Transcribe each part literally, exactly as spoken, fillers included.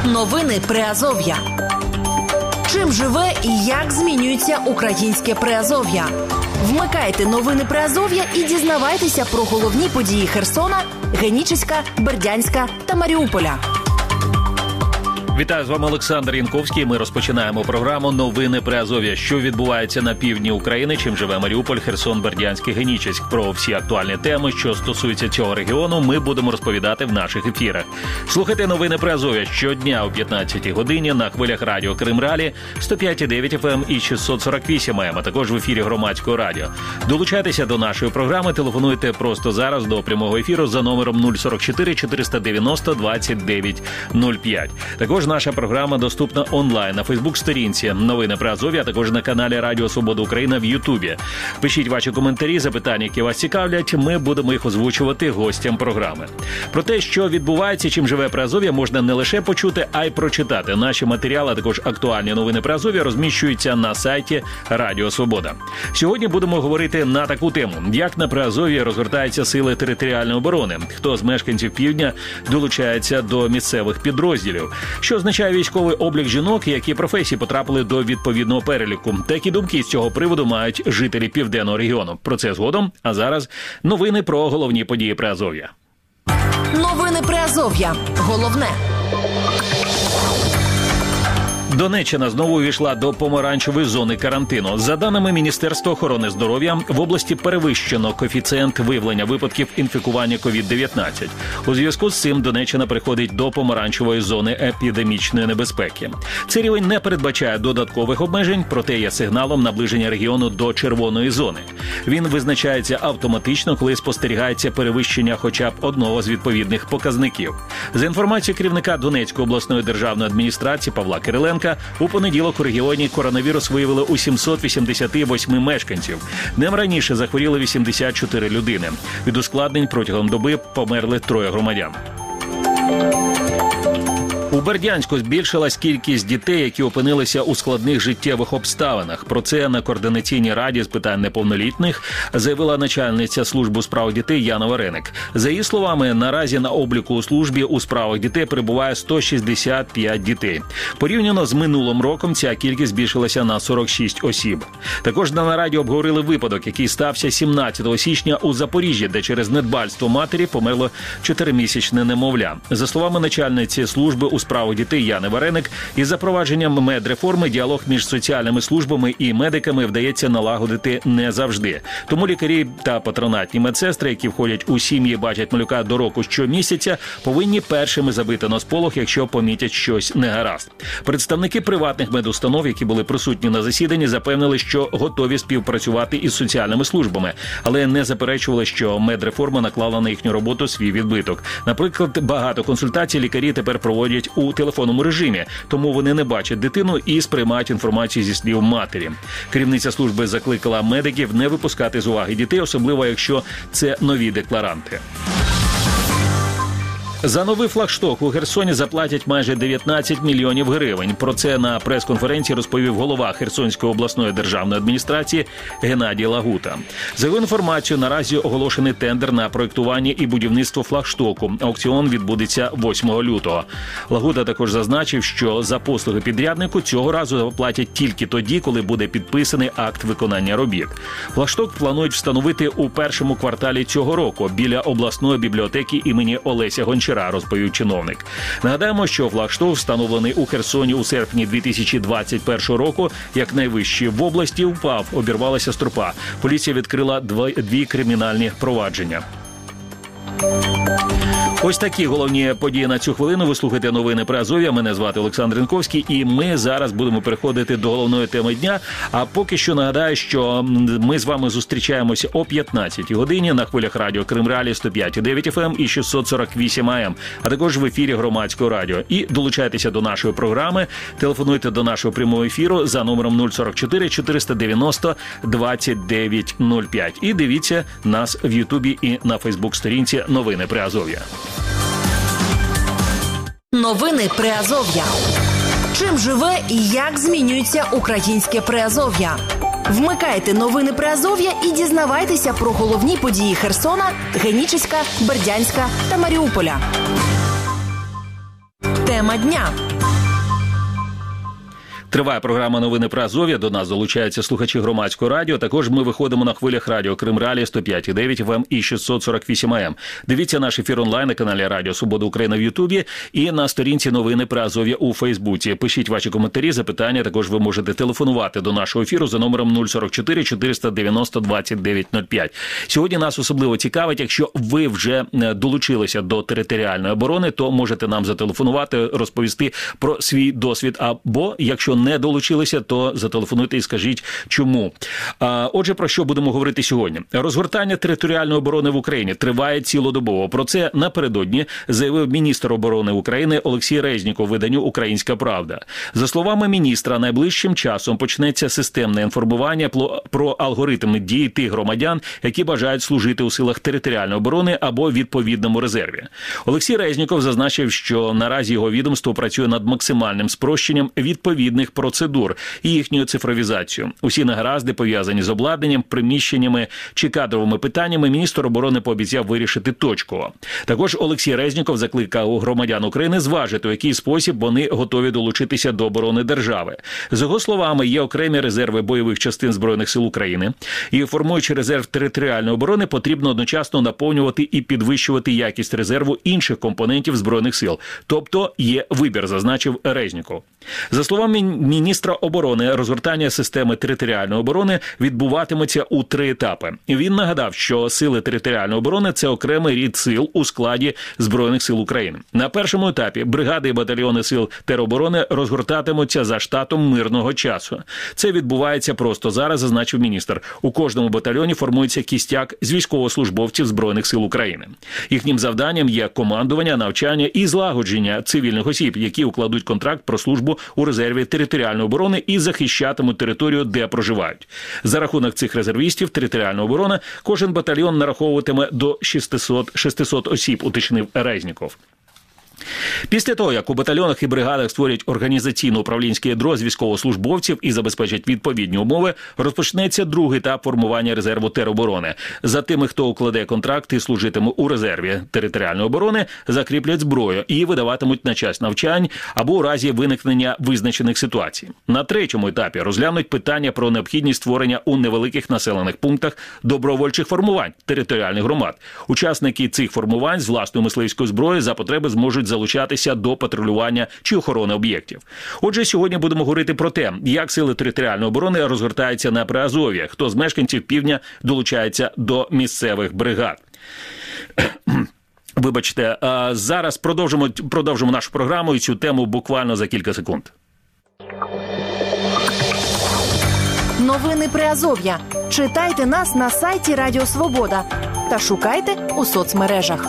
Новини Приазов'я. Чим живе і як змінюється українське Приазов'я? Вмикайте новини Приазов'я і дізнавайтеся про головні події Херсона, Генічеська, Бердянська та Маріуполя. Вітаю, з вами Олександр Янковський. Ми розпочинаємо програму «Новини Приазов'я». Що відбувається на півдні України, чим живе Маріуполь, Херсон, Бердянськ і Генічеськ. Про всі актуальні теми, що стосуються цього регіону, ми будемо розповідати в наших ефірах. Слухайте «Новини Приазов'я» щодня о п'ятнадцятій годині на хвилях радіо Кримралі сто п'ять і дев'ять еф ем і шістсот сорок вісім ей ем, а також в ефірі Громадського радіо. Долучайтеся до нашої програми, телефонуйте просто зараз до прямого ефіру за номером нуль сорок чотири чотириста дев'яносто двадцять дев'ять нуль п'ять. Також наша програма доступна онлайн на Фейсбук-сторінці «Новини Приазов'я», а також на каналі Радіо Свобода Україна в Ютубі. Пишіть ваші коментарі, запитання, які вас цікавлять, ми будемо їх озвучувати гостям програми. Про те, що відбувається, чим живе Приазов'я, можна не лише почути, а й прочитати. Наші матеріали, а також актуальні новини Приазов'я розміщуються на сайті Радіо Свобода. Сьогодні будемо говорити на таку тему: як на Приазов'ї розгортаються сили територіальної оборони, хто з мешканців півдня долучається до місцевих підрозділів, що означає військовий облік жінок, які професії потрапили до відповідного переліку. Такі думки з цього приводу мають жителі південного регіону. Про це згодом, а зараз новини про головні події Приазов'я. Новини Приазов'я. Головне. Донеччина знову увійшла до помаранчевої зони карантину. За даними Міністерства охорони здоров'я, в області перевищено коефіцієнт виявлення випадків інфікування ковід дев'ятнадцять. У зв'язку з цим Донеччина переходить до помаранчевої зони епідемічної небезпеки. Цей рівень не передбачає додаткових обмежень, проте є сигналом наближення регіону до червоної зони. Він визначається автоматично, коли спостерігається перевищення хоча б одного з відповідних показників. За інформацією керівника Донецької обласної державної адміністрації Павла Кириленка, у понеділок у регіоні коронавірус виявили у сімсот вісімдесят восьми мешканців. Днем раніше захворіли вісімдесят чотири людини. Від ускладнень протягом доби померли троє громадян. У Бердянську збільшилась кількість дітей, які опинилися у складних життєвих обставинах. Про це на Координаційній раді з питань неповнолітніх заявила начальниця служби у справах дітей Яна Вареник. За її словами, наразі на обліку у службі у справах дітей перебуває сто шістдесят п'ять дітей. Порівняно з минулим роком ця кількість збільшилася на сорок шість осіб. Також на нараді обговорили випадок, який стався сімнадцятого січня у Запоріжжі, де через недбальство матері померло чотиримісячне немовля. За словами начальниці служби у справах дітей Яни Вареник, із запровадженням медреформи діалог між соціальними службами і медиками вдається налагодити не завжди. Тому лікарі та патронатні медсестри, які входять у сім'ї, бачать малюка до року щомісяця, повинні першими забити на сполох, якщо помітять щось негаразд. Представники приватних медустанов, які були присутні на засіданні, запевнили, що готові співпрацювати із соціальними службами, але не заперечували, що медреформа наклала на їхню роботу свій відбиток. Наприклад, багато консультацій лікарі тепер проводять у телефонному режимі, тому вони не бачать дитину і сприймають інформацію зі слів матері. Керівниця служби закликала медиків не випускати з уваги дітей, особливо якщо це нові декларанти. За новий флагшток у Херсоні заплатять майже дев'ятнадцять мільйонів гривень. Про це на прес-конференції розповів голова Херсонської обласної державної адміністрації Геннадій Лагута. За його інформацією, наразі оголошений тендер на проєктування і будівництво флагштоку. Аукціон відбудеться восьмого лютого. Лагута також зазначив, що за послуги підряднику цього разу заплатять тільки тоді, коли буде підписаний акт виконання робіт. Флагшток планують встановити у першому кварталі цього року біля обласної бібліотеки імені Олеся Гончара, розповів чиновник. Нагадаємо, що флагшток, встановлений у Херсоні у серпні дві тисячі двадцять першого року, як найвищий в області, впав, обірвалася стропа. Поліція відкрила дві кримінальні провадження. Ось такі головні події на цю хвилину. Ви слухаєте новини Приазов'я. Мене звати Олександр Янковський, і ми зараз будемо переходити до головної теми дня. А поки що нагадаю, що ми з вами зустрічаємося о п'ятнадцятій годині на хвилях радіо Кримралі сто п'ять і дев'ять еф ем і шістсот сорок вісім ей ем, а також в ефірі Громадського радіо. І долучайтеся до нашої програми, телефонуйте до нашого прямого ефіру за номером нуль сорок чотири чотириста дев'яносто двадцять дев'ять нуль п'ять. І дивіться нас в Ютубі і на Фейсбук-сторінці «Новини Приазов'я». Новини Приазов'я. Чим живе і як змінюється українське Приазов'я? Вмикайте новини Приазов'я і дізнавайтеся про головні події Херсона, Генічеська, Бердянська та Маріуполя. Тема дня. Триває програма «Новини Приазов'я». До нас долучаються слухачі громадського радіо. Також ми виходимо на хвилях радіо Крим Реалії сто п'ять і дев'ять еф ем і шістсот сорок вісім ей ем. Дивіться наш ефір онлайн на каналі Радіо Свобода Україна в Ютубі і на сторінці «Новини Приазов'я» у Фейсбуці. Пишіть ваші коментарі, запитання. Також ви можете телефонувати до нашого ефіру за номером нуль сорок чотири чотириста дев'яносто двадцять дев'ять нуль п'ять. Сьогодні нас особливо цікавить, якщо ви вже долучилися до територіальної оборони, то можете нам зателефонувати, розповісти про свій досвід. Або, якщо не долучилися, то зателефонуйте і скажіть, чому. Отже, про що будемо говорити сьогодні? Розгортання територіальної оборони в Україні триває цілодобово. Про це напередодні заявив міністр оборони України Олексій Резніков виданню «Українська правда». За словами міністра, найближчим часом почнеться системне інформування про алгоритми дій тих громадян, які бажають служити у силах територіальної оборони або відповідному резерві. Олексій Резніков зазначив, що наразі його відомство працює над максимальним спрощенням відповідних процедур і їхньою цифровізацією. Усі негаразди, пов'язані з обладнанням, приміщеннями чи кадровими питаннями, міністр оборони пообіцяв вирішити точково. Також Олексій Резніков закликав громадян України зважити, у який спосіб вони готові долучитися до оборони держави. За його словами, є окремі резерви бойових частин Збройних сил України, і формуючи резерв територіальної оборони, потрібно одночасно наповнювати і підвищувати якість резерву інших компонентів Збройних сил. Тобто є вибір, зазначив Резніков. За словами міністра оборони, розгортання системи територіальної оборони відбуватиметься у три етапи. Він нагадав, що сили територіальної оборони – це окремий рід сил у складі Збройних сил України. На першому етапі бригади і батальйони сил тероборони розгортатимуться за штатом мирного часу. Це відбувається просто зараз, зазначив міністр. У кожному батальйоні формується кістяк з військовослужбовців Збройних сил України. Їхнім завданням є командування, навчання і злагодження цивільних осіб, які укладуть контракт про службу у резерві територіальної оборони і захищатимуть територію, де проживають. За рахунок цих резервістів територіальної оборони кожен батальйон нараховуватиме до шістсот осіб, уточнив Резніков. Після того, як у батальйонах і бригадах створять організаційно-управлінське ядро з військовослужбовців і забезпечать відповідні умови, розпочнеться другий етап формування резерву тероборони. За тими, хто укладе контракт і служитиме у резерві територіальної оборони, закріплять зброю і видаватимуть на час навчань або у разі виникнення визначених ситуацій. На третьому етапі розглянуть питання про необхідність створення у невеликих населених пунктах добровольчих формувань територіальних громад. Учасники цих формувань з власною мисливською зброєю за потреби зможуть залучатися до патрулювання чи охорони об'єктів. Отже, сьогодні будемо говорити про те, як сили територіальної оборони розгортаються на Приазов'ї, хто з мешканців півдня долучається до місцевих бригад. Вибачте, зараз продовжимо, продовжимо нашу програму і цю тему буквально за кілька секунд. Новини Приазов'я. Читайте нас на сайті Радіо Свобода та шукайте у соцмережах.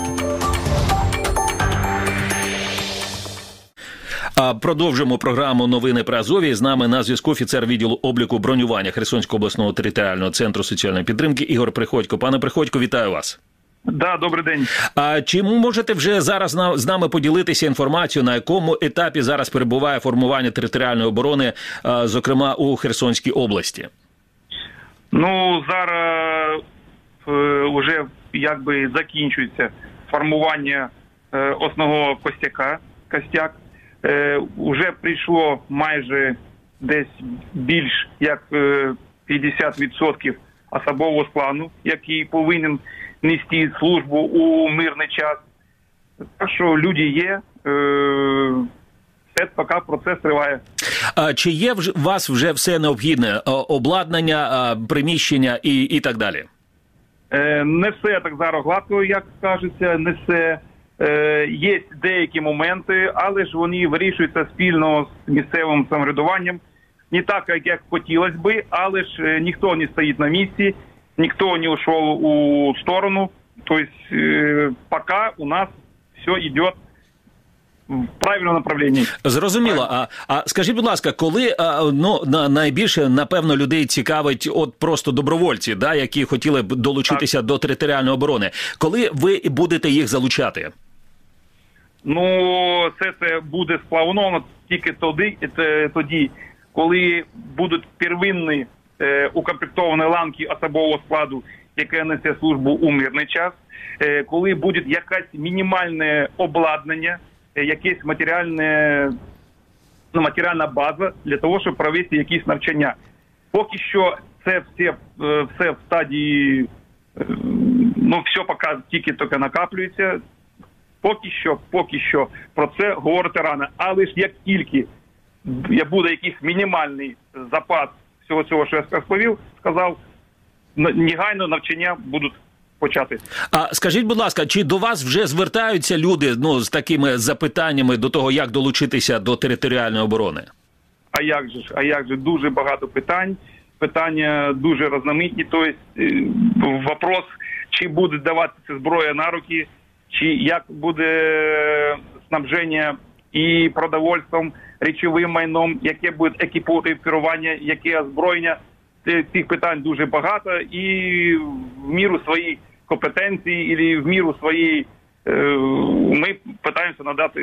Продовжуємо програму «Новини Приазов'я». З нами на зв'язку офіцер відділу обліку бронювання Херсонського обласного територіального центру соціальної підтримки Ігор Приходько. Пане Приходько, вітаю вас. Да, добрий день. А чи можете вже зараз з нами поділитися інформацією, на якому етапі зараз перебуває формування територіальної оборони, зокрема у Херсонській області? Ну, зараз вже якби закінчується формування е, основного костяка, костяк. Е, уже прийшло майже десь більш як е, п'ятдесят відсотків особового складу, який повинен нести службу у мирний час. Так що люди є, е, це поки процес триває. А чи є у вас вже все необхідне? Обладнання, приміщення і, і так далі? Е, не все так зараз гладко, як кажеться, не все. Е, є деякі моменти, але ж вони вирішуються спільно з місцевим самоврядуванням. Не так, як хотілося би, але ж ніхто не стоїть на місці, ніхто не ушов у сторону. Тобто, е, поки у нас все йде в правильному направленні. Зрозуміло. А, а скажіть, будь ласка, коли а, ну, на, найбільше, напевно, людей цікавить от просто добровольці, да, які хотіли б долучитися так. до територіальної оборони. Коли ви будете їх залучати? Ну, це, це буде сплановано тільки тоді, тоді коли будуть первинні е, укомплектовані ланки особового складу, яке несе службу у мирний час, е, коли буде якесь мінімальне обладнання, якесь матеріальне ну, матеріальна база для того, щоб провести якісь навчання. Поки що це все, все в стадії, ну, все поки тільки-тільки накаплюється. Поки що, поки що про це говорити рано. Але ж як тільки буде якийсь мінімальний запас всього цього, що я розповів, сказав, негайно навчання будуть почати. А скажіть, будь ласка, чи до вас вже звертаються люди, ну, з такими запитаннями до того, як долучитися до територіальної оборони? А як же ж? А як же? Дуже багато питань. Питання дуже різноманітні. Тобто, вопрос, чи буде даватися зброя на руки, чи як буде снабження і продовольством, речовим майном, яке буде екіпірування, яке озброєння. Цих питань дуже багато, і в міру своєї компетенції, або в міру своєї, ми намагаємося надати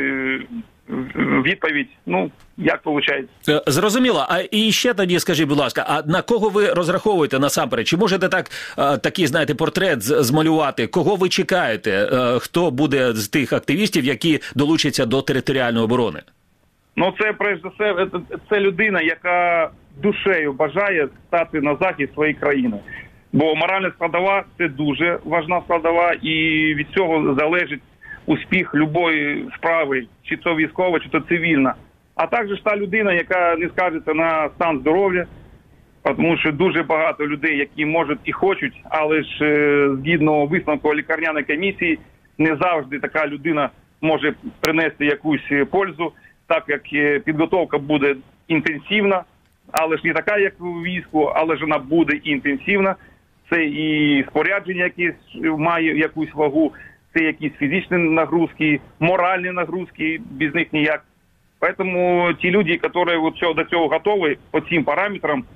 відповідь, ну, як виходить. Зрозуміло. А і ще тоді скажіть, будь ласка, а на кого ви розраховуєте насамперед? Чи можете так, такий, знаєте, портрет змалювати? Кого ви чекаєте? Хто буде з тих активістів, які долучаться до територіальної оборони? Ну, це, перш за все, це людина, яка душею бажає стати на захист своєї країни. Бо моральна складова – це дуже важна складова, і від цього залежить успіх будь-якої справи, чи то військова, чи то цивільна. А також та людина, яка не скаржиться на стан здоров'я, тому що дуже багато людей, які можуть і хочуть, але ж згідно висновку лікарняної комісії, не завжди така людина може принести якусь пользу, так як підготовка буде інтенсивна, але ж не така, як у війську, але ж вона буде інтенсивна. Це і спорядження, яке має якусь вагу, це якісь фізичні нагрузки, моральні нагрузки, без них ніяк. Тому ті люди, які до цього готові по цим параметрам,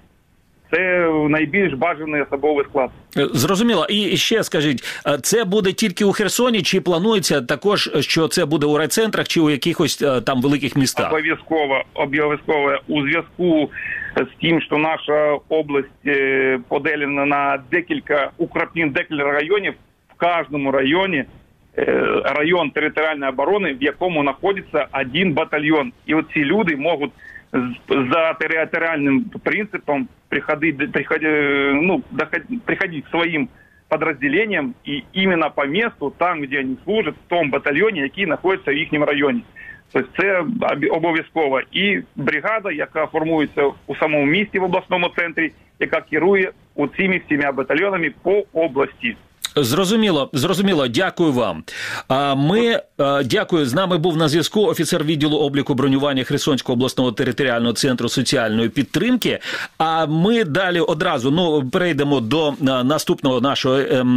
це найбільш бажаний особовий склад. Зрозуміло. І ще скажіть, це буде тільки у Херсоні, чи планується також, що це буде у райцентрах, чи у якихось там великих містах? Обов'язково, обов'язково. У зв'язку з тим, що наша область поділена на декілька укріплень, декілька районів, в кожному районі район територіальної оборони, в якому знаходиться один батальйон. І оці люди можуть за територіальним принципом приходить, приходить, ну, приходить к своим подразделениям и именно по месту, там, где они служат, в том батальйоні, який знаходиться в їхньому районі. Тобто це обов'язково. І бригада, яка формується у самому місті, в обласному центрі, яка керує цими всіма батальйонами по області. Зрозуміло, зрозуміло. Дякую вам. Ми, дякую, з нами був на зв'язку офіцер відділу обліку бронювання Херсонського обласного територіального центру соціальної підтримки. А ми далі одразу, ну, перейдемо до наступного нашого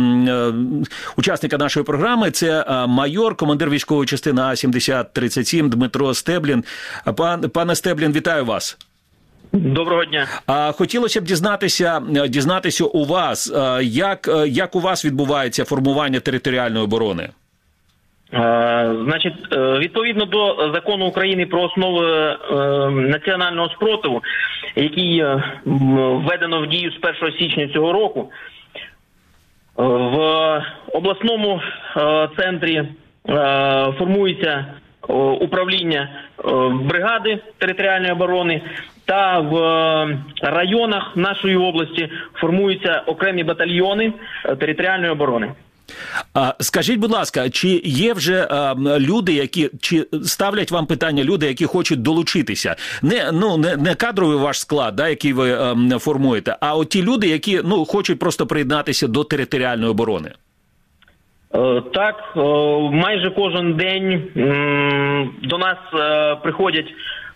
ем, учасника нашої програми. Це майор, командир військової частини А сімдесят тридцять сім Дмитро Стеблін. Пан, пане Стеблін, вітаю вас. Доброго дня. А хотілося б дізнатися, дізнатися у вас, як, як у вас відбувається формування територіальної оборони? А, значить, відповідно до Закону України про основи е, національного спротиву, який введено в дію з першого січня цього року, в обласному е, центрі е, формується управління бригади територіальної оборони, та в районах нашої області формуються окремі батальйони територіальної оборони. А скажіть, будь ласка, чи є вже а, люди, які, чи ставлять вам питання люди, які хочуть долучитися? Не, ну, не, не кадровий ваш склад, да, який ви а, формуєте, а от ті люди, які, ну, хочуть просто приєднатися до територіальної оборони? Так, майже кожен день до нас приходять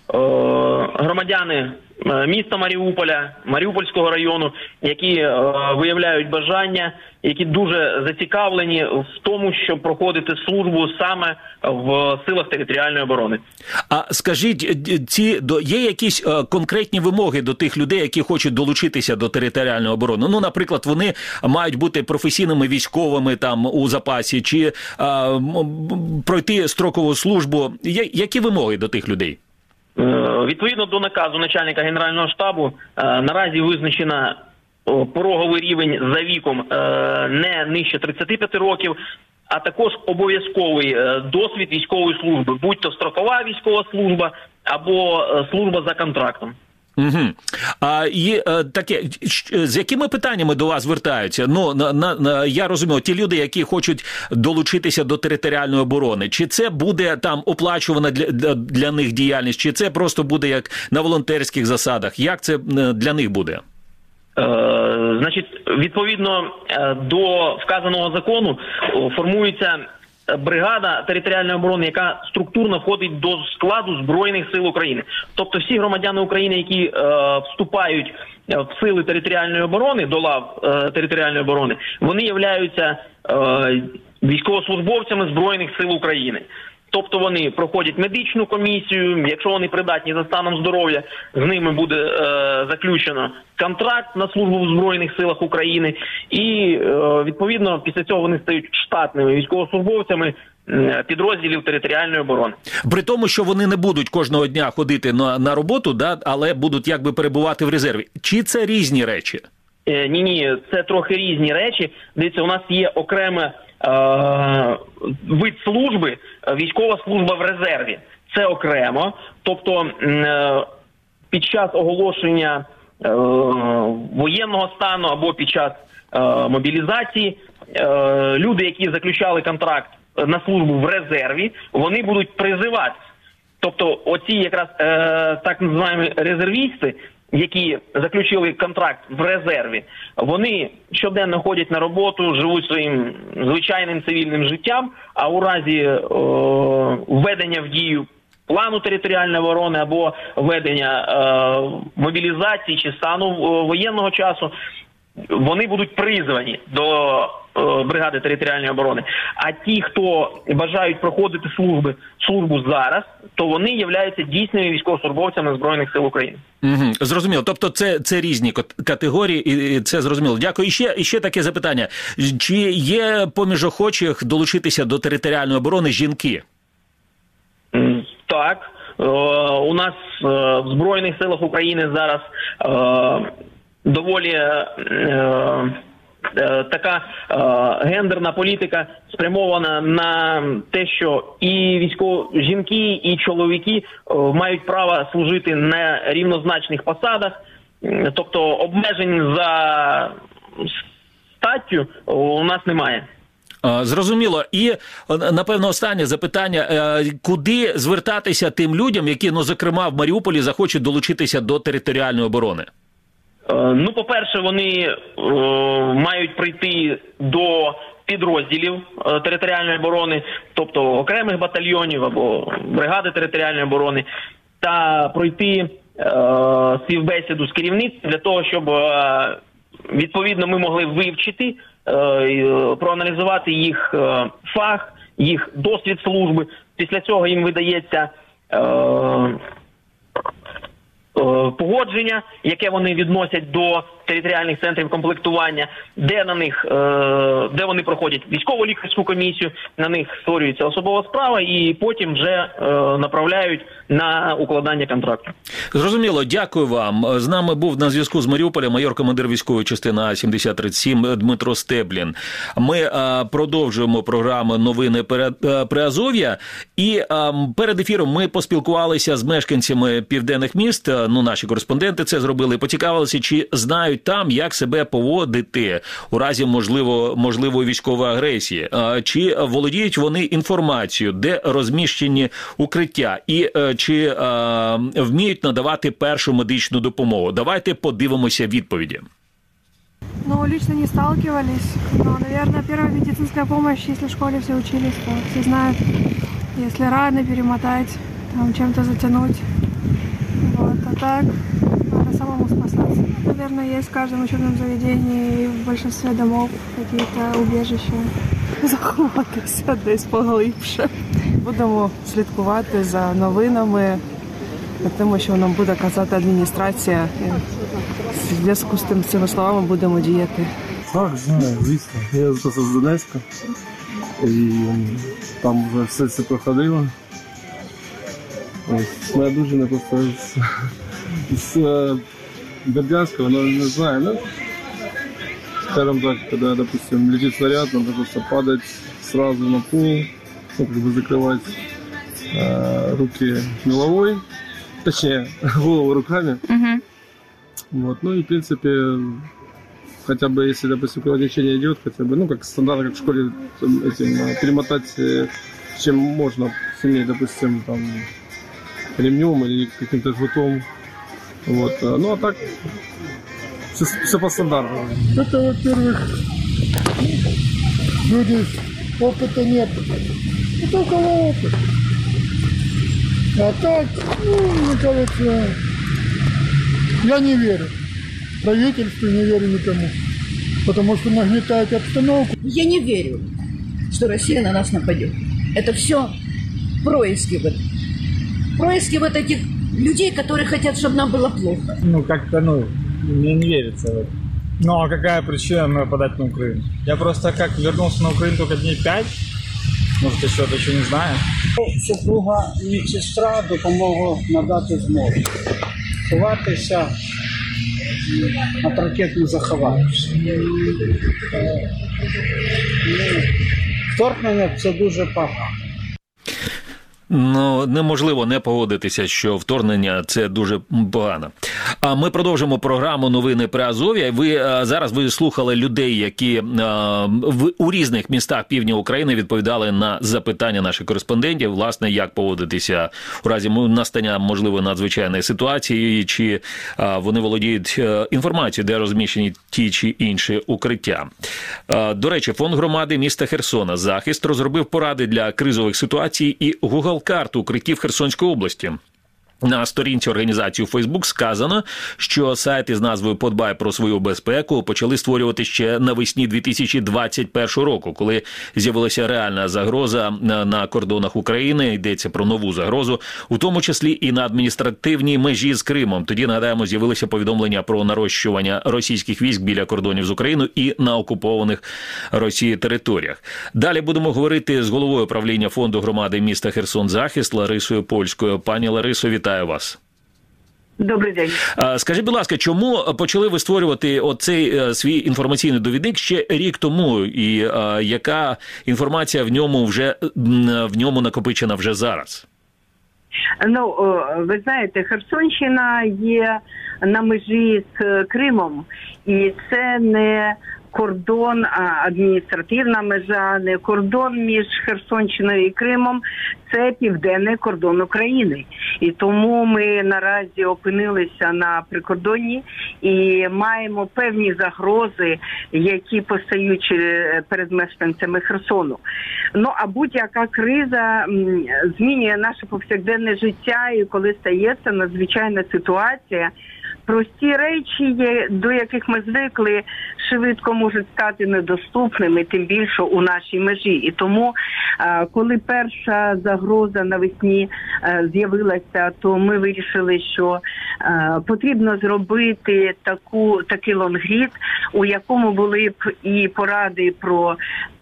громадяни міста Маріуполя, Маріупольського району, які виявляють бажання, які дуже зацікавлені в тому, щоб проходити службу саме в силах територіальної оборони. А скажіть, ці, є якісь конкретні вимоги до тих людей, які хочуть долучитися до територіальної оборони? Ну, наприклад, вони мають бути професійними військовими там у запасі, чи а, пройти строкову службу. Які вимоги до тих людей? Відповідно до наказу начальника Генерального штабу, наразі визначено пороговий рівень за віком не нижче тридцяти п'яти років, а також обов'язковий досвід військової служби, будь-то строкова військова служба або служба за контрактом. Угу. А і таке, з якими питаннями до вас звертаються? Ну, на, на, я розумію, ті люди, які хочуть долучитися до територіальної оборони, чи це буде там оплачувана для, для, для них діяльність, чи це просто буде як на волонтерських засадах? Як це для них буде? Е, значить, відповідно до вказаного закону формується бригада територіальної оборони, яка структурно входить до складу Збройних сил України. Тобто всі громадяни України, які е, вступають в сили територіальної оборони, до лав е, територіальної оборони, вони являються е, військовослужбовцями Збройних сил України. Тобто вони проходять медичну комісію, якщо вони придатні за станом здоров'я, з ними буде е, заключено контракт на службу в Збройних силах України і, е, відповідно, після цього вони стають штатними військовослужбовцями е, підрозділів територіальної оборони. При тому, що вони не будуть кожного дня ходити на, на роботу, да, але будуть якби перебувати в резерві. Чи це різні речі? Е, ні-ні, це трохи різні речі. Дивіться, у нас є окреме е, вид служби, військова служба в резерві. Це окремо. Тобто е, під час оголошення е, воєнного стану або під час е, мобілізації е, люди, які заключали контракт на службу в резерві, вони будуть призиватися. Тобто оці якраз е, так називаємо резервісти, які заключили контракт в резерві, вони щоденно ходять на роботу, живуть своїм звичайним цивільним життям, а у разі о, введення в дію плану територіальної оборони або введення е, мобілізації чи стану е, воєнного часу, вони будуть призвані до е, бригади територіальної оборони. А ті, хто бажають проходити служби, службу зараз, то вони являються дійсними військовослужбовцями Збройних сил України. Угу, зрозуміло. Тобто це, це різні категорії, і це зрозуміло. Дякую. І ще, і ще таке запитання. Чи є поміж охочих долучитися до територіальної оборони жінки? Так. Е, у нас е, в Збройних силах України зараз е, доволі е, е, така е, гендерна політика спрямована на те, що і військові жінки, і чоловіки е, мають право служити на рівнозначних посадах, тобто обмежень за статтю у нас немає. Зрозуміло. І, напевно, останнє запитання. Куди звертатися тим людям, які, ну, зокрема, в Маріуполі захочуть долучитися до територіальної оборони? Ну, по-перше, вони е, мають прийти до підрозділів е, територіальної оборони, тобто окремих батальйонів або бригади територіальної оборони, та пройти е, співбесіду з керівництвом для того, щоб е, відповідно ми могли вивчити, е, проаналізувати їх е, фах, їх досвід служби. Після цього їм видається е, погодження, яке вони відносять до територіальних центрів комплектування, де на них, де вони проходять військово-лікарську комісію, на них створюється особова справа і потім вже направляють на укладання контракту. Зрозуміло, дякую вам. З нами був на зв'язку з Маріуполя майор-командир військової частини А сімдесят тридцять сім Дмитро Стеблін. Ми а, продовжуємо програму «Новини Приазов'я», і а, перед ефіром ми поспілкувалися з мешканцями південних міст, ну, наші кореспонденти це зробили, поцікавилися, чи знають там, як себе поводити у разі можливо, можливої військової агресії, а, чи володіють вони інформацією, де розміщені укриття, і чи а, вміють надавати першу медичну допомогу. Давайте подивимося відповіді. Ну, лично не сталкивались, но, наверное, первая медицинская помощь, если в школе все учились, то все знают, если раны перемотать, там, чем-то затянуть. Вот, а так, надо самому спасаться. Наверное, есть в каждом учебном заведении и в большинстве домов какие-то убежища. Заховатися десь поглибше. Будемо слідкувати за новинами, тому що нам буде казати адміністрація. В зв'язку з тим, цими словами будемо діяти. Так, знаю, звісно. Я просто з Донецька, і там вже все це проходило. Ось, моя дружина просто з, з Бердянська, вона не знає, ну, скажем так, когда, допустим, летит снаряд, надо просто падать сразу на пол, ну, как бы закрывать э, руки головой, точнее, голову руками. Угу. Вот, ну и, в принципе, хотя бы, если, допустим, кровотечение идет, хотя бы, ну, как стандартно, как в школе, этим, перемотать, чем можно сильнее, допустим, там, ремнем или каким-то жгутом. Вот. Ну, а так, все, все по стандарту. Это, во-первых, люди опыта нет. Это у кого опыт. А так, ну, мне кажется, я не верю. Правительству не верю никому. Потому что нагнетает обстановку. Я не верю, что Россия на нас нападет. Это все происки вот. Происки вот этих людей, которые хотят, чтобы нам было плохо. Ну, как-то, ну, мне не верится в это. Ну, а какая причина нападать на Украину? Я просто как вернулся на Украину только дней пять. Может, я что-то еще не знаю. Супруга і сестра допомогу надати зможуть. Ховатися від ракет не заховаєшся. Вторгнення – це дуже погано. Ну, неможливо не погодитися, що вторгнення – це дуже погано. А ми продовжимо програму «Новини Приазов'я». Ви зараз ви слухали людей, які в, у різних містах півдня України відповідали на запитання наших кореспондентів, власне, як поводитися у разі настання, можливо, надзвичайної ситуації, чи вони володіють інформацією, де розміщені ті чи інші укриття. До речі, фонд громади міста Херсона «Захист» розробив поради для кризових ситуацій і Google карту укриттів Херсонської області. На сторінці організації у Фейсбук сказано, що сайт із назвою «Подбай про свою безпеку» почали створювати ще навесні дві тисячі двадцять першого року, коли з'явилася реальна загроза на кордонах України, йдеться про нову загрозу, у тому числі і на адміністративній межі з Кримом. Тоді, нагадаємо, з'явилися повідомлення про нарощування російських військ біля кордонів з Україною і на окупованих Росією територіях. Далі будемо говорити з головою правління фонду громади міста Херсон «Захист» Ларисою Польською. Пані Ларисо, вітаю вас. Добрий день. Скажіть, будь ласка, чому почали ви створювати оцей свій інформаційний довідник ще рік тому, і а, яка інформація в ньому вже в ньому накопичена вже зараз? Ну, ви знаєте, Херсонщина є на межі з Кримом, і це не кордон, адміністративна межа, не кордон між Херсонщиною і Кримом, це південний кордон України. І тому ми наразі опинилися на прикордонні і маємо певні загрози, які постають перед мешканцями Херсону. Ну, а будь-яка криза змінює наше повсякденне життя, і коли стається надзвичайна ситуація, прості речі, до яких ми звикли, швидко можуть стати недоступними, тим більше у нашій межі. І тому, коли перша загроза навесні з'явилася, то ми вирішили, що потрібно зробити таку, такий лонгрід, у якому були б і поради про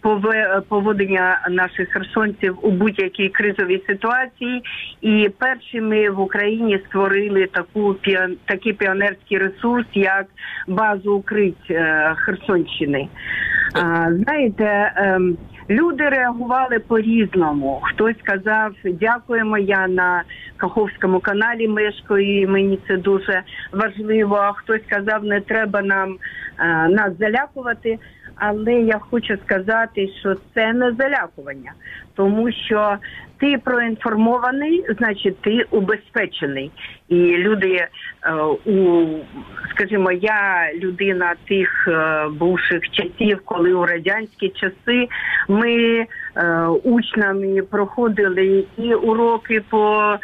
поводження наших херсонців у будь-якій кризовій ситуації. І першими в Україні створили таку, такий піонерський ресурс, як базу укриття Херсонщини. Знаєте, люди реагували по-різному. Хтось сказав, дякуємо, я на Каховському каналі мешкаю, і мені це дуже важливо. Хтось сказав, не треба нам нас залякувати. Але я хочу сказати, що це не залякування, тому що ти проінформований, значить ти убезпечений. І люди, у, скажімо, я людина тих бувших часів, коли у радянські часи ми учнями проходили і уроки по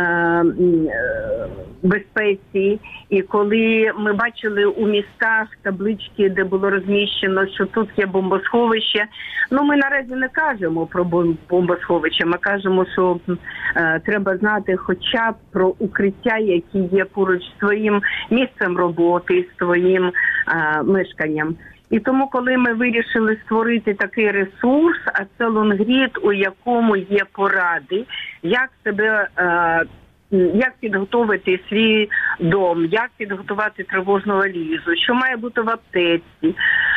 безпеці, і коли ми бачили у містах таблички, де було розміщено, що тут є бомбосховище, ну ми наразі не кажемо про бомбосховище, ми кажемо, що е, треба знати хоча б про укриття, які є поруч з своїм місцем роботи, з своїм е, мешканням. І тому, коли ми вирішили створити такий ресурс, а це лонгрід, у якому є поради, як себе е, як підготувати свій дом, як підготувати тривожну валізу, що має бути в аптеці,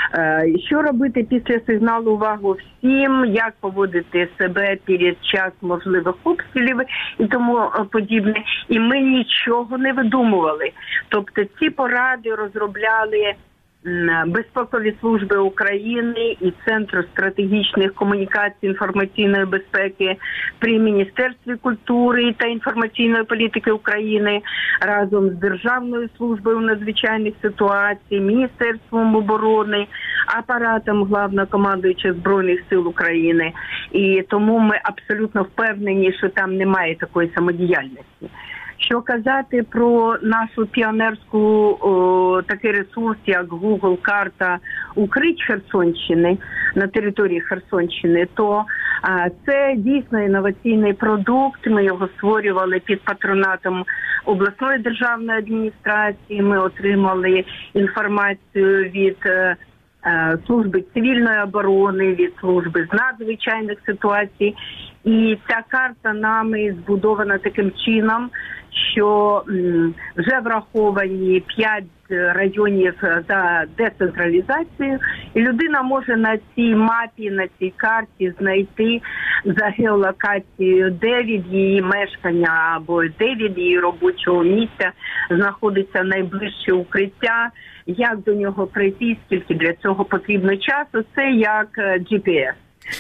що робити після сигналу «Увагу всім», як поводити себе під час можливих обстрілів і тому подібне. І ми нічого не видумували. Тобто ці поради розробляли безпекові служби України і Центру стратегічних комунікацій інформаційної безпеки при Міністерстві культури та інформаційної політики України разом з Державною службою надзвичайних ситуацій, Міністерством оборони, апаратом главнокомандуючого Збройних сил України. І тому ми абсолютно впевнені, що там немає такої самодіяльності. Що казати про нашу піонерську о, такий ресурс, як Google карта укрить Херсонщини на території Херсонщини, то а, це дійсно інноваційний продукт. Ми його створювали під патронатом обласної державної адміністрації. Ми отримали інформацію від е, е, служби цивільної оборони, від служби з надзвичайних ситуацій. І ця карта нами збудована таким чином, що вже враховані п'ять районів за децентралізацію, і людина може на цій мапі, на цій карті знайти за геолокацією, де від її мешкання або де від її робочого місця знаходиться найближче укриття, як до нього прийти, скільки для цього потрібно часу. Це як джі пі ес.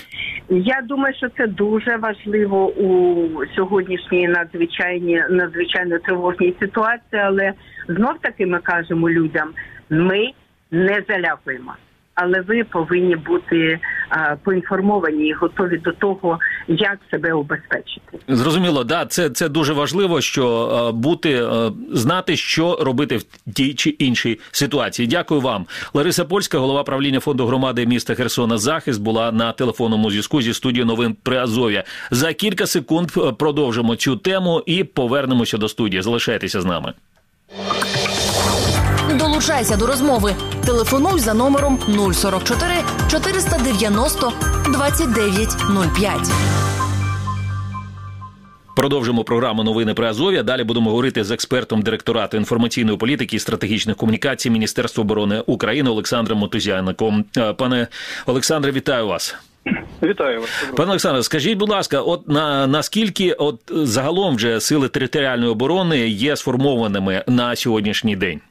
Я думаю, що це дуже важливо у сьогоднішній надзвичайній, надзвичайно тривожній ситуації, але знов-таки ми кажемо людям, ми не залякуємо. Але ви повинні бути а, поінформовані і готові до того, як себе убезпечити. Зрозуміло, да, це, це дуже важливо, що а, бути, а, знати, що робити в тій чи іншій ситуації. Дякую вам. Лариса Польська, голова правління фонду громади міста Херсона «Захист», була на телефонному зв'язку зі студією новин Приазов'я. За кілька секунд продовжимо цю тему і повернемося до студії. Залишайтеся з нами. Долучайся до розмови. Телефонуй за номером нуль сорок чотири чотириста дев'яносто двадцять дев'ять нуль п'ять. Продовжимо програму «Новини Приазов'я». Далі будемо говорити з експертом Директорату інформаційної політики і стратегічних комунікацій Міністерства оборони України Олександром Мотузяником. Пане Олександре, вітаю вас. Вітаю вас. Пане Олександре, скажіть, будь ласка, от на, наскільки от загалом вже сили територіальної оборони є сформованими на сьогоднішній день?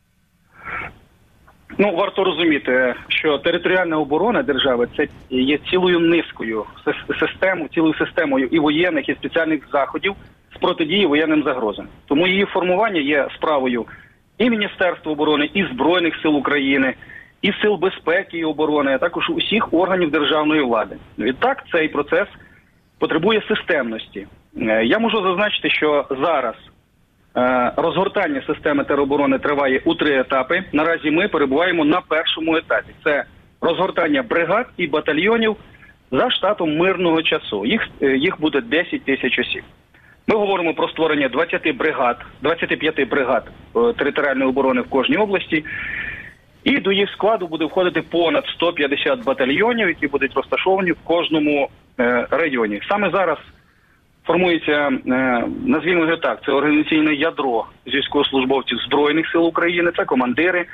Ну, варто розуміти, що територіальна оборона держави – це є цілою низкою систему, цілою системою і воєнних, і спеціальних заходів з протидії воєнним загрозам. Тому її формування є справою і Міністерства оборони, і Збройних сил України, і Сил безпеки і оборони, а також усіх органів державної влади. Відтак, цей процес потребує системності. Я можу зазначити, що зараз розгортання системи тероборони триває у три етапи. Наразі ми перебуваємо на першому етапі. Це розгортання бригад і батальйонів за штатом мирного часу. Їх, їх буде десять тисяч осіб. Ми говоримо про створення двадцять бригад, двадцять п'ять бригад територіальної оборони в кожній області. І до їх складу буде входити понад сто п'ятдесят батальйонів, які будуть розташовані в кожному районі. Саме зараз формується, назвімо його так, це організаційне ядро з військовослужбовців Збройних сил України, це командири.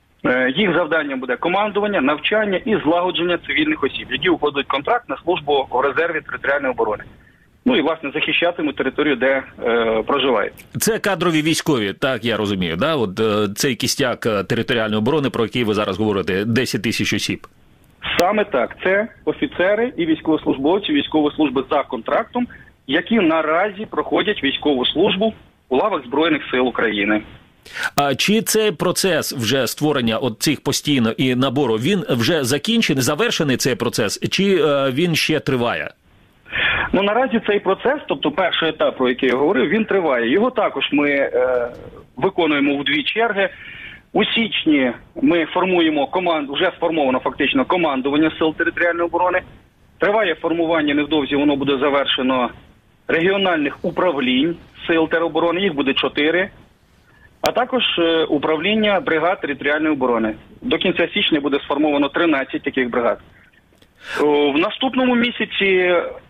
Їх завданням буде командування, навчання і злагодження цивільних осіб, які укладуть контракт на службу в резерві територіальної оборони. Ну і, власне, захищатимуть територію, де е, проживають. Це кадрові військові, так я розумію, да? От е, цей кістяк територіальної оборони, про який ви зараз говорите, десять тисяч осіб. Саме так. Це офіцери і військовослужбовці військової служби за контрактом, які наразі проходять військову службу у лавах Збройних сил України. А чи цей процес вже створення от цих постійно і набору, він вже закінчений, завершений цей процес, чи е, він ще триває? Ну, наразі цей процес, тобто перший етап, про який я говорив, він триває. Його також ми е, виконуємо в дві черги. У січні ми формуємо команду, вже сформовано фактично командування Сил територіальної оборони. Триває формування, невдовзі воно буде завершено, регіональних управлінь Сил тероборони, їх буде чотири. А також е, управління бригад територіальної оборони. До кінця січня буде сформовано тринадцять таких бригад. В наступному місяці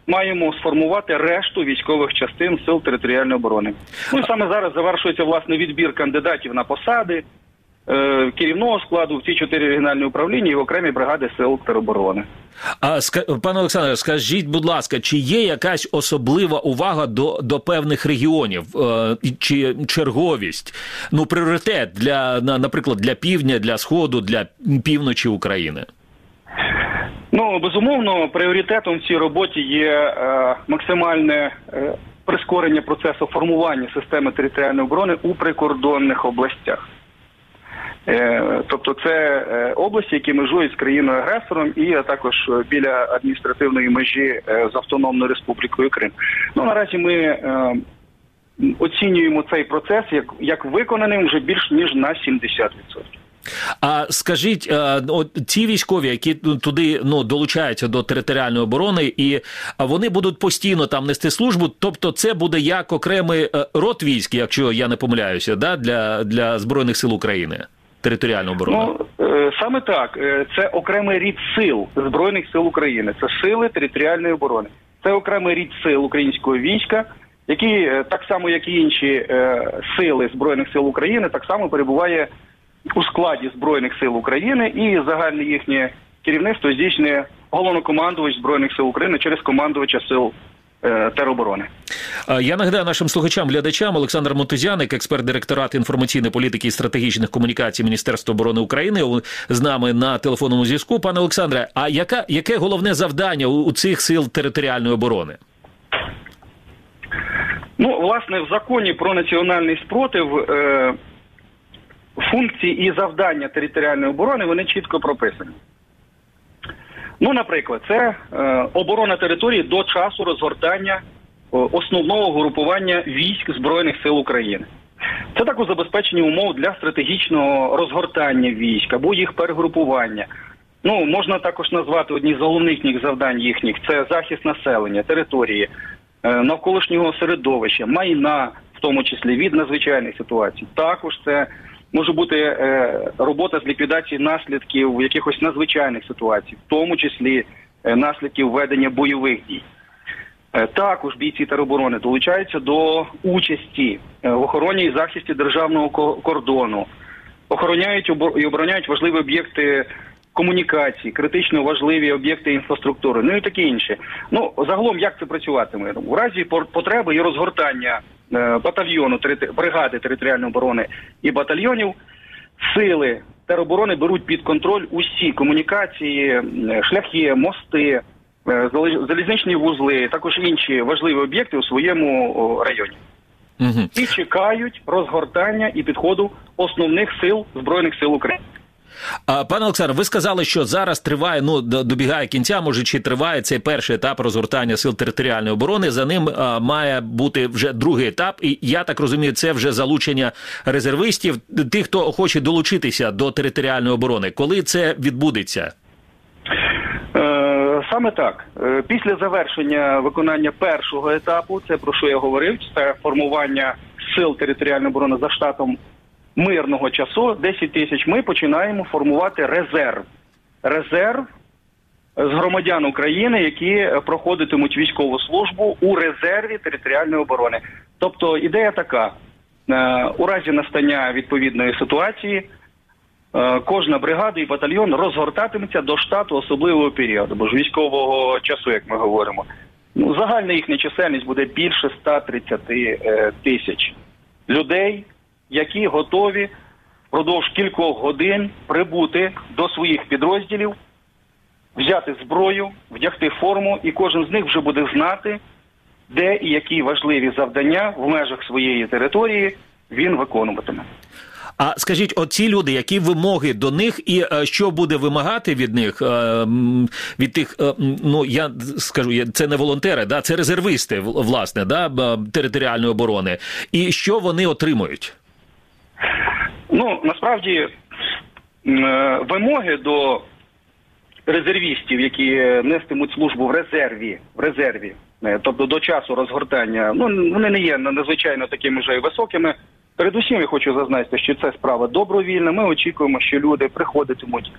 маємо сформувати решту військових частин Сил територіальної оборони. Ну і саме зараз завершується, власне, відбір кандидатів на посади е, керівного складу в ці чотири регіональні управління і в окремі бригади Сил тероборони. А, пане Олександре, скажіть, будь ласка, чи є якась особлива увага до, до певних регіонів, е, чи черговість, ну, пріоритет для, на, наприклад, для півдня, для сходу, для півночі України? Ну, безумовно, пріоритетом в цій роботі є е, максимальне е, прискорення процесу формування системи територіальної оборони у прикордонних областях. Е, тобто це е, області, які межують з країною-агресором і а також біля адміністративної межі е, з Автономною Республікою Крим. Ну, наразі ми е, оцінюємо цей процес як, як виконаним вже більш ніж на сімдесят відсотків. А скажіть, от ці військові, які туди, ну, долучаються до територіальної оборони, і вони будуть постійно там нести службу, тобто це буде як окремий род військ, якщо я не помиляюся, да, для, для Збройних сил України, територіальної оборони? Ну, саме так. Це окремий рід сил Збройних сил України. Це сили територіальної оборони. Це окремий рід сил українського війська, які, так само як і інші сили Збройних сил України, так само перебуває у складі Збройних сил України, і загальне їхнє керівництво здійснює головнокомандувач Збройних сил України через командувача сил е, тероборони. Я нагадаю нашим слухачам, глядачам, Олександр Мотузяник, експерт директорату інформаційної політики і стратегічних комунікацій Міністерства оборони України, з нами на телефонному зв'язку. Пане Олександре, а яка, яке головне завдання у, у цих сил територіальної оборони? Ну, власне, в законі про національний спротив е, функції і завдання територіальної оборони, вони чітко прописані. Ну, наприклад, це е, оборона території до часу розгортання е, основного групування військ Збройних сил України. Це також забезпечення умов для стратегічного розгортання військ або їх перегрупування. Ну, можна також назвати одні з головних завдань їхніх – це захист населення, території, е, навколишнього середовища, майна, в тому числі від надзвичайних ситуацій. Також це може бути е, робота з ліквідації наслідків якихось надзвичайних ситуацій, в тому числі е, наслідків ведення бойових дій. Е, також бійці тероборони долучаються до участі е, в охороні і захисті державного кордону, охороняють і обороняють важливі об'єкти комунікації, критично важливі об'єкти інфраструктури, ну і таке інше. Ну, загалом, як це працюватиме? У разі потреби і розгортання батальйону, бригади територіальної оборони і батальйонів, сили тероборони беруть під контроль усі комунікації, шляхи, мости, залізничні вузли, також інші важливі об'єкти у своєму районі. Угу. І чекають розгортання і підходу основних сил Збройних сил України. Пане Олександр, ви сказали, що зараз триває, ну, добігає кінця, може, чи триває цей перший етап розгортання сил територіальної оборони, за ним а, має бути вже другий етап, і я так розумію, це вже залучення резервистів, тих, хто хоче долучитися до територіальної оборони. Коли це відбудеться? Е, саме так. Е, після завершення виконання першого етапу, це про що я говорив, це формування сил територіальної оборони за штатом мирного часу, десять тисяч, ми починаємо формувати резерв. Резерв з громадян України, які проходитимуть військову службу у резерві територіальної оборони. Тобто ідея така, у разі настання відповідної ситуації, кожна бригада і батальйон розгортатиметься до штату особливого періоду, бо ж військового часу, як ми говоримо. Ну, загальна їхня чисельність буде більше ста тридцяти тисяч людей, які готові впродовж кількох годин прибути до своїх підрозділів, взяти зброю, вдягти форму, і кожен з них вже буде знати, де і які важливі завдання в межах своєї території він виконуватиме. А скажіть, оці люди, які вимоги до них і е, що буде вимагати від них, е, від тих, е, ну, я скажу, це не волонтери, да, це резервисти, власне, да, територіальної оборони, і що вони отримують? Ну, насправді, вимоги до резервістів, які нестимуть службу в резерві, в резерві, тобто до часу розгортання, ну, вони не є надзвичайно такими вже і високими. Передусім, я хочу зазначити, що це справа добровільна. Ми очікуємо, що люди приходитимуть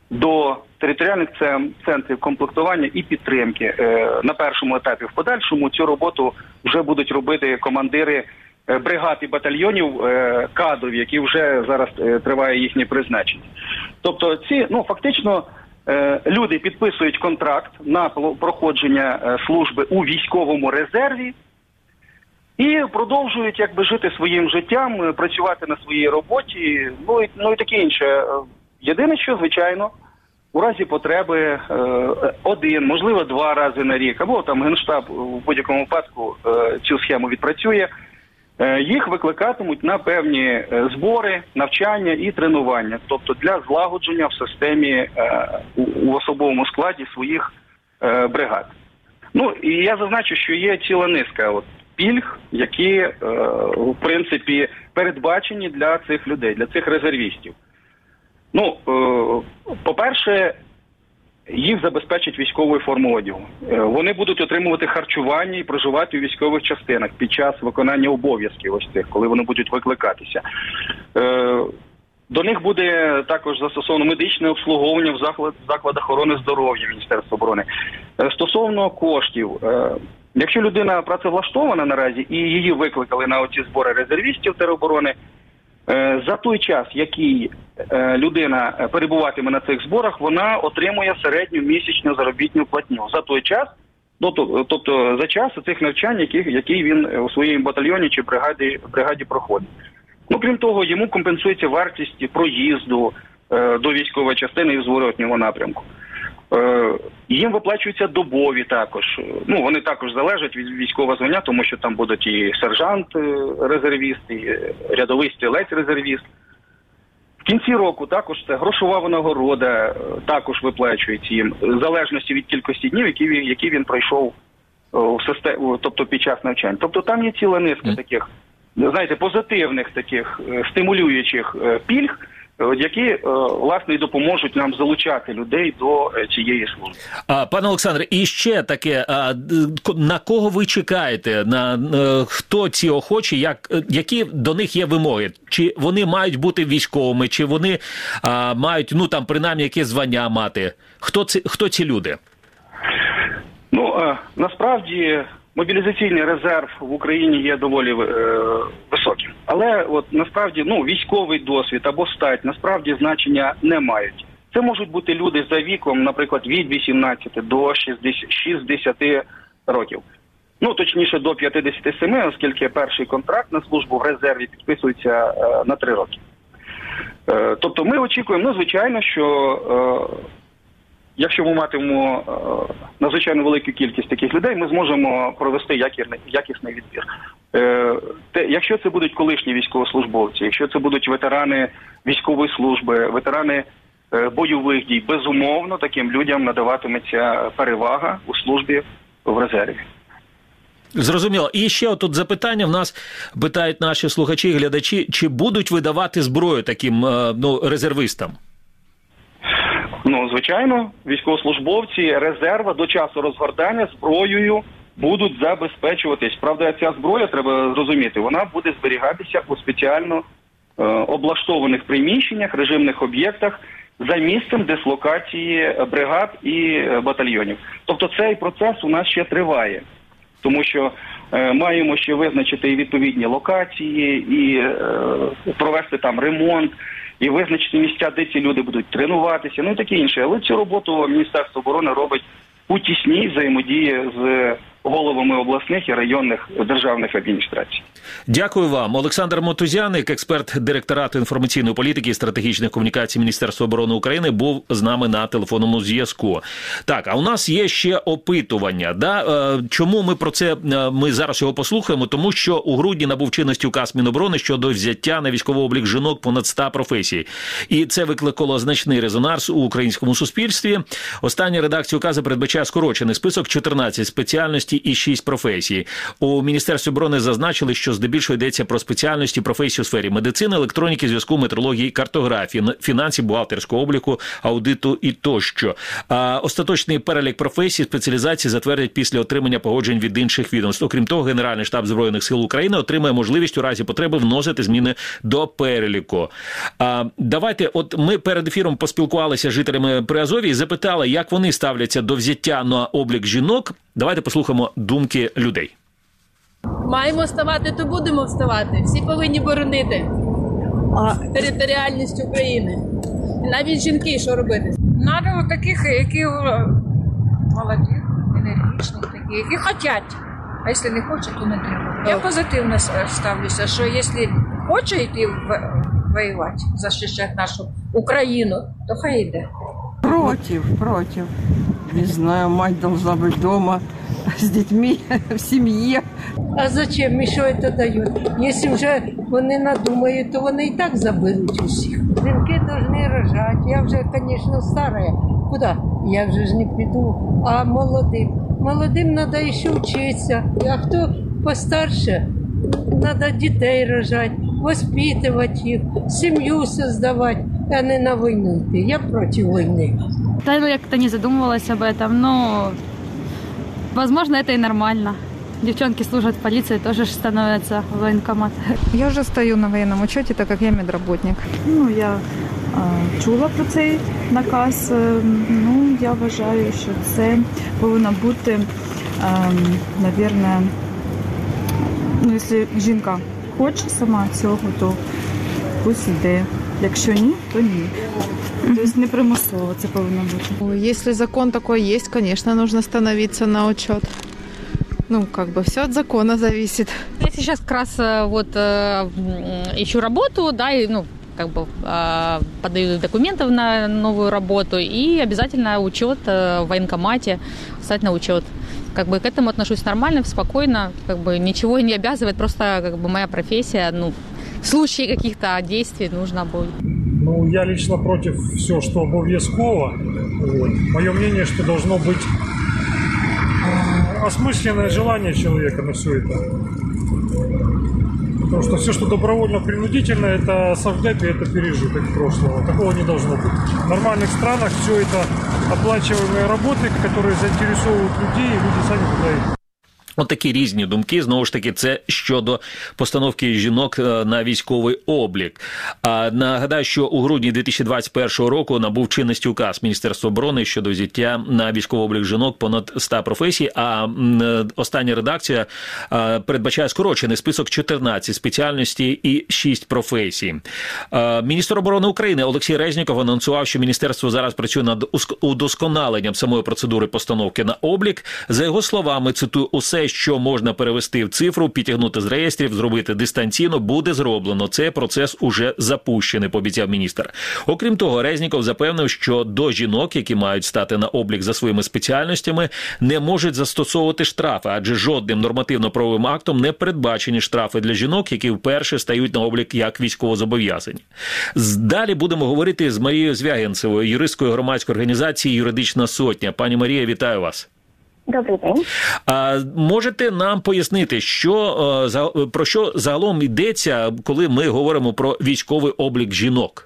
до територіальних центрів комплектування і підтримки. На першому етапі. В подальшому цю роботу вже будуть робити командири бригад і батальйонів кадрові, які вже зараз триває їхнє призначення. Тобто ці, ну, фактично, люди підписують контракт на проходження служби у військовому резерві і продовжують якби жити своїм життям, працювати на своїй роботі, ну і, ну, і таке інше. Єдине, що, звичайно, у разі потреби один, можливо, два рази на рік, або там Генштаб в будь-якому випадку цю схему відпрацює, їх викликатимуть на певні збори, навчання і тренування, тобто для злагодження в системі, у особовому складі своїх бригад. Ну, і я зазначу, що є ціла низка от пільг, які, в принципі, передбачені для цих людей, для цих резервістів. Ну, по-перше, їх забезпечать військовою формою одягу. Вони будуть отримувати харчування і проживати у військових частинах під час виконання обов'язків ось цих, коли вони будуть викликатися. До них буде також застосовано медичне обслуговування в заклад, закладах охорони здоров'я Міністерства оборони. Стосовно коштів, якщо людина працевлаштована наразі і її викликали на оці збори резервістів тероборони, за той час, який людина перебуватиме на цих зборах, вона отримує середню місячну заробітну платню. За той час, тобто за час цих навчань, який, який він у своєму батальйоні чи бригаді, бригаді проходить. Ну, крім того, йому компенсується вартість проїзду е, до військової частини і в зворотньому напрямку. Е, їм виплачуються добові також. Ну, вони також залежать від військового звання, тому що там будуть і сержант-резервіст, і рядовий стрілець-резервіст. В кінці року також це грошова винагорода, також виплачується їм, в залежності від кількості днів, які, які він пройшов в систему, тобто під час навчань. Тобто там є ціла низка таких, знаєте, позитивних таких стимулюючих пільг, які, власне, і допоможуть нам залучати людей до цієї служби. А, пане Олександре, і ще таке, а, на кого ви чекаєте? На, на хто ці охочі, як, які до них є вимоги? Чи вони мають бути військовими, чи вони а, мають, ну, там, принаймні, яке звання мати? Хто ці, хто ці люди? Ну, а, насправді, мобілізаційний резерв в Україні є доволі е, високим. Але от насправді, ну, військовий досвід або стать насправді значення не мають. Це можуть бути люди за віком, наприклад, від вісімнадцяти до шістдесяти років. Ну, точніше, до п'ятдесят сім, оскільки перший контракт на службу в резерві підписується е, на три роки. Е, тобто ми очікуємо, ну, звичайно, що е, якщо ми матимемо е, надзвичайно велику кількість таких людей, ми зможемо провести якісний, якісний відбір. Е, те, якщо це будуть колишні військовослужбовці, якщо це будуть ветерани військової служби, ветерани е, бойових дій, безумовно, таким людям надаватиметься перевага у службі в резерві. Зрозуміло. І ще тут запитання в нас питають наші слухачі і глядачі, чи будуть видавати зброю таким е, ну, резервистам? Ну, звичайно, військовослужбовці резерва до часу розгортання зброєю будуть забезпечуватись. Правда, ця зброя, треба зрозуміти, вона буде зберігатися у спеціально е, облаштованих приміщеннях, режимних об'єктах за місцем дислокації бригад і батальйонів. Тобто цей процес у нас ще триває, тому що е, маємо ще визначити і відповідні локації, і е, провести там ремонт, і визначити місця, де ці люди будуть тренуватися, ну і таке інше. Але цю роботу Міністерство оборони робить у тісній взаємодії з головами обласних і районних державних адміністрацій. Дякую вам. Олександр Мотузяник, експерт директорату інформаційної політики і стратегічних комунікацій Міністерства оборони України, був з нами на телефонному зв'язку. Так, а у нас є ще опитування. Да? Чому ми про це, ми зараз його послухаємо? Тому що у грудні набув чинності указ Міноборони щодо взяття на військовий облік жінок понад ста професій. І це викликало значний резонанс у українському суспільстві. Остання редакція указу передбачає скорочений список чотирнадцять спеціальностей, спеціальності і шість професій. У Міністерстві оборони зазначили, що здебільшого йдеться про спеціальності професій у сфері медицини, електроніки, зв'язку, метрології, картографії, фінансів, бухгалтерського обліку, аудиту і тощо. А остаточний перелік професій, спеціалізацій затвердять після отримання погоджень від інших відомств. Окрім того, Генеральний штаб Збройних сил України отримає можливість у разі потреби вносити зміни до переліку. А, давайте, от ми перед ефіром поспілкувалися з жителями Приазов'я і запитали, як вони ставляться до взяття на облік жінок. Давайте послухаємо думки людей. Маємо вставати, то будемо вставати. Всі повинні боронити територіальність України. Навіть жінки, що робити? Надо таких, які молоді, енергічні, такі, які хочуть. А якщо не хочуть, то не треба. Я позитивно ставлюся, що якщо хоче йти воювати, захищати нашу Україну, то хай йде. Против, против. Не знаю, мать должна быть дома с детьми, в семье. А зачем? І що це дають? Якщо вже вони надумають, то вони і так заберуть усіх. Жінки повинні рожати. Я вже, звісно, стара. Куди? Я вже ж не піду. А молодим? Молодим треба ще вчитися. А хто постарше, треба дітей рожати, воспитувати їх, сім'ю создавати, а не на війну йти. Я проти війни. Да, я как-то не задумывалась об этом, но, возможно, это и нормально. Девчонки служат в полиции, тоже становятся в военкомат. Я вже стою на воєнному учеті, так як я медработник. Ну, я а, чула про цей наказ. Ну, я вважаю, що це повинно бути, а, навірно, ну, якщо жінка хоче сама цього, то пусть іде. Якщо ні, то ні. Тобто не примусово це повинно бути. Если закон такой есть, конечно, нужно становиться на учет. Ну, как бы все от закона зависит. Я сейчас как раз вот ищу работу, да, и, ну, как бы подаю документы на новую работу, и обязательно учет в военкомате, обязательно учет. Как бы к этому отношусь нормально, спокойно, как бы ничего не обязывает, просто как бы моя профессия, ну, в случае каких-то действий нужно будет. Ну, я лично против все, что обов'язково. Вот. Мое мнение, что должно быть осмысленное желание человека на все это. Потому что все, что добровольно-принудительно, это совдепь и это пережиток прошлого. Такого не должно быть. В нормальных странах все это оплачиваемые работы, которые заинтересовывают людей, и люди сами туда идут. От такі різні думки, знову ж таки, це щодо постановки жінок на військовий облік. А нагадаю, що у грудні дві тисячі двадцять першого року набув чинності указ Міністерства оборони щодо взяття на військовий облік жінок понад ста професій, а остання редакція передбачає скорочений список чотирнадцять спеціальностей і шість професій. Міністр оборони України Олексій Резніков анонсував, що міністерство зараз працює над удосконаленням самої процедури постановки на облік. За його словами, цитую, усе, що можна перевести в цифру, підтягнути з реєстрів, зробити дистанційно, буде зроблено. Цей процес уже запущений, пообіцяв міністр. Окрім того, Резніков запевнив, що до жінок, які мають стати на облік за своїми спеціальностями, не можуть застосовувати штрафи, адже жодним нормативно-правовим актом не передбачені штрафи для жінок, які вперше стають на облік як військовозобов'язані. Далі будемо говорити з Марією Звягинцевою, юристкою громадської організації «Юридична сотня». Пані Марія, вітаю вас. Добрий день. А можете нам пояснити, що, про що загалом йдеться, коли ми говоримо про військовий облік жінок?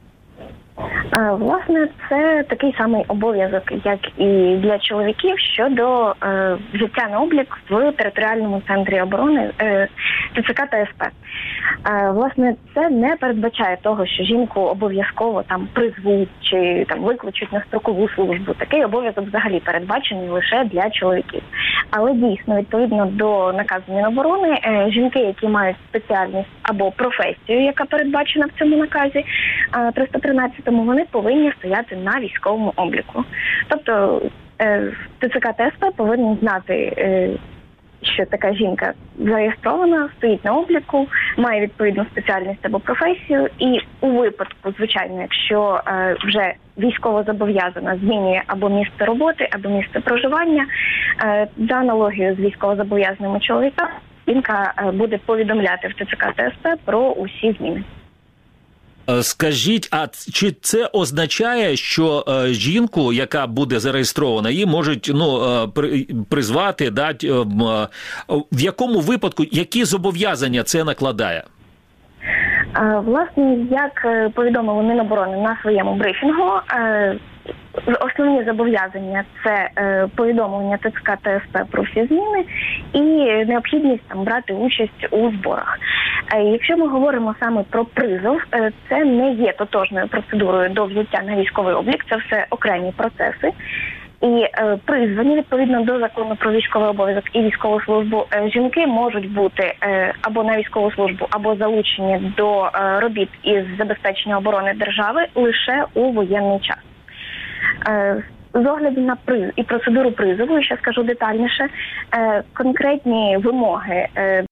Власне, це такий самий обов'язок, як і для чоловіків, щодо е, взяття на облік в територіальному центрі оборони е, ТЦК та СП. Е, власне, це не передбачає того, що жінку обов'язково там призвуть чи там викличуть на строкову службу. Такий обов'язок взагалі передбачений лише для чоловіків. Але дійсно, відповідно до наказу Міноборони, е, жінки, які мають спеціальність або професію, яка передбачена в цьому наказі е, триста тринадцятому, вони повинні стояти на військовому обліку. Тобто е, ТЦК та СП повинні знати, е, що така жінка зареєстрована, стоїть на обліку, має відповідну спеціальність або професію, і у випадку, звичайно, якщо е, вже військовозобов'язана змінює або місце роботи, або місце проживання, е, за аналогією з військовозобов'язаними чоловіками, жінка е, буде повідомляти в ТЦК та СП про усі зміни. Скажіть, а чи це означає, що жінку, яка буде зареєстрована, її можуть ну, призвати, дати, в якому випадку, які зобов'язання це накладає? Власне, як повідомили Міноборони на своєму брифінгу, основні зобов'язання – це повідомлення ТЦК та ес пе про всі зміни і необхідність там брати участь у зборах. Якщо ми говоримо саме про призов, це не є тотожною процедурою до взяття на військовий облік, це все окремі процеси. І е, призвані, відповідно до закону про військовий обов'язок і військову службу, е, жінки можуть бути е, або на військову службу, або залучені до е, робіт із забезпечення оборони держави лише у воєнний час. Е, з огляду на приз і процедуру призову, ще скажу детальніше, е, конкретні вимоги е,